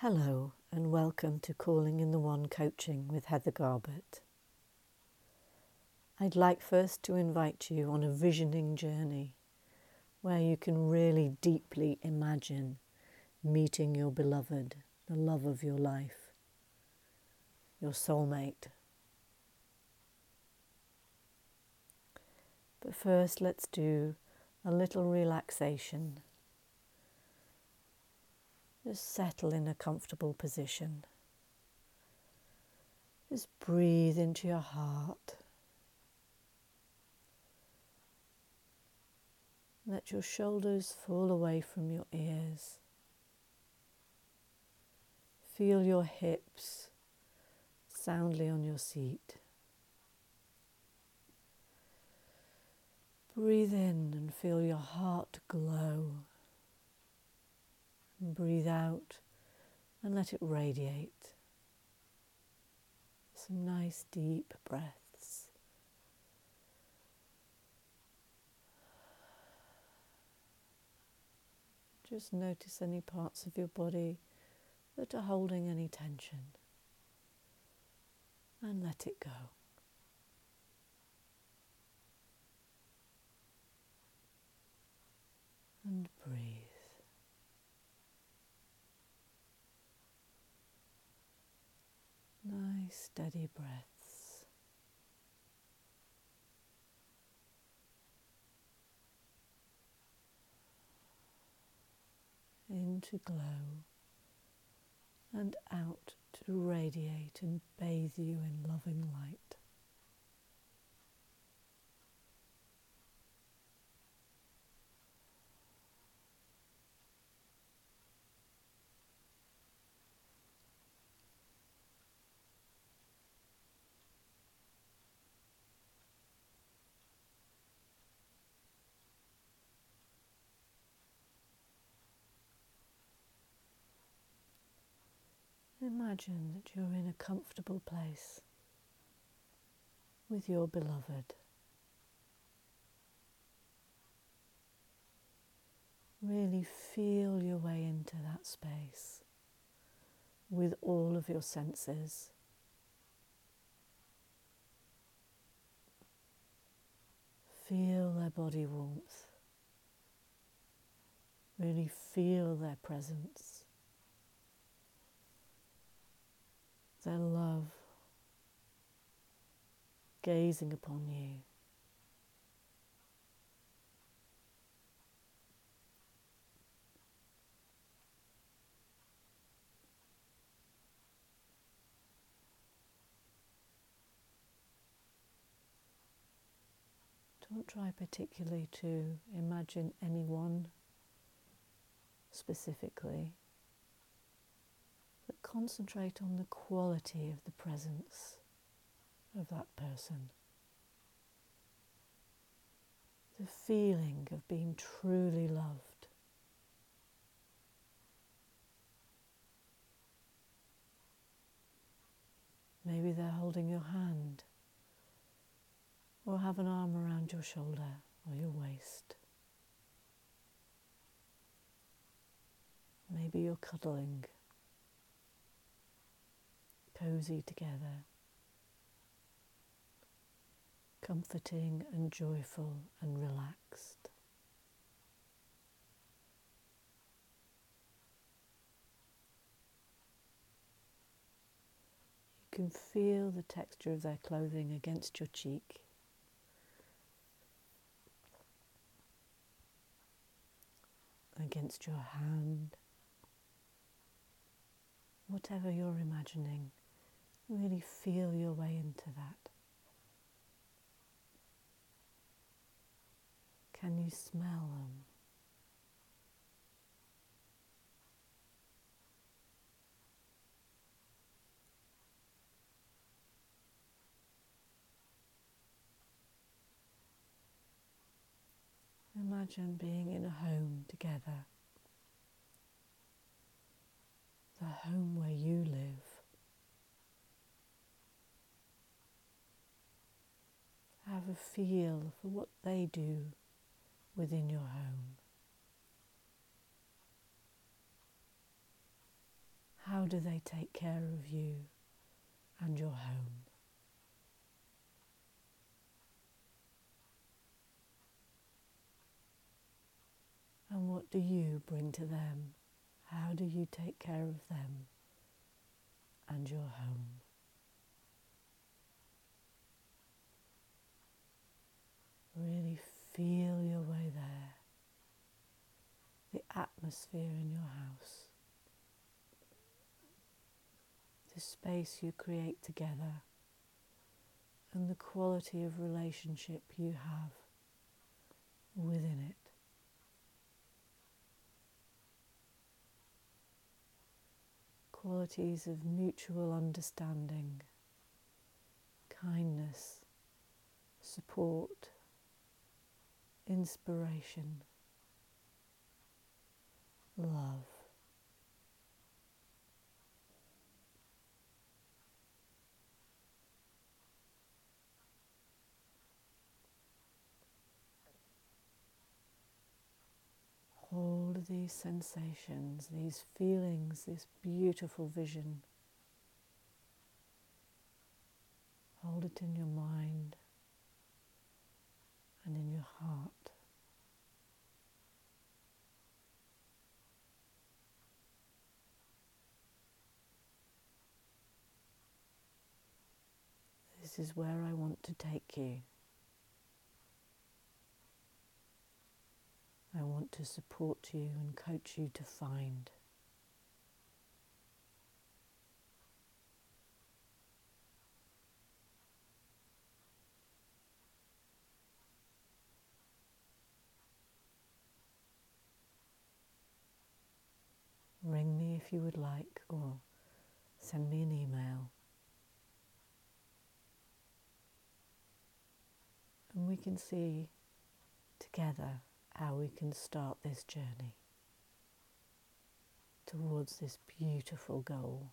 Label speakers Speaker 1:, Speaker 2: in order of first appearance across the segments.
Speaker 1: Hello and welcome to Calling in the One Coaching with Heather Garbett. I'd like first to invite you on a visioning journey where you can really deeply imagine meeting your beloved, the love of your life, your soulmate. But first let's do a little relaxation. Just settle in a comfortable position. Just breathe into your heart. Let your shoulders fall away from your ears. Feel your hips soundly on your seat. Breathe in and feel your heart glow. And breathe out and let it radiate. Some nice deep breaths. Just notice any parts of your body that are holding any tension. And let it go. And breathe. Nice steady breaths. In to glow and out to radiate and bathe you in loving light. Imagine that you're in a comfortable place with your beloved. Really feel your way into that space with all of your senses. Feel their body warmth. Really feel their presence, their love gazing upon you. Don't try particularly to imagine anyone specifically, but concentrate on the quality of the presence of that person. The feeling of being truly loved. Maybe they're holding your hand or have an arm around your shoulder or your waist. Maybe you're cuddling, cozy together, comforting and joyful and relaxed. You can feel the texture of their clothing against your cheek. Against your hand. Whatever you're imagining, really feel your way into that. Can you smell them? Imagine being in a home together, the home where you live. Have a feel for what they do within your home. How do they take care of you and your home? And what do you bring to them? How do you take care of them and your home? Really feel your way there, the atmosphere in your house, the space you create together, and the quality of relationship you have within it. Qualities of mutual understanding, kindness, support, inspiration, love. Hold these sensations, these feelings, this beautiful vision. Hold it in your mind and in your heart. This is where I want to take you. I want to support you and coach you to find. Ring me if you would like, or send me an email. And we can see together how we can start this journey towards this beautiful goal.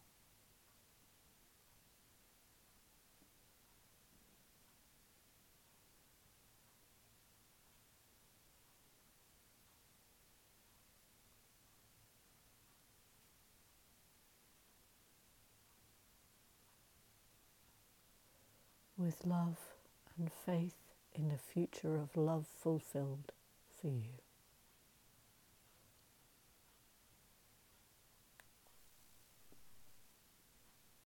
Speaker 1: With love and faith in a future of love fulfilled for you.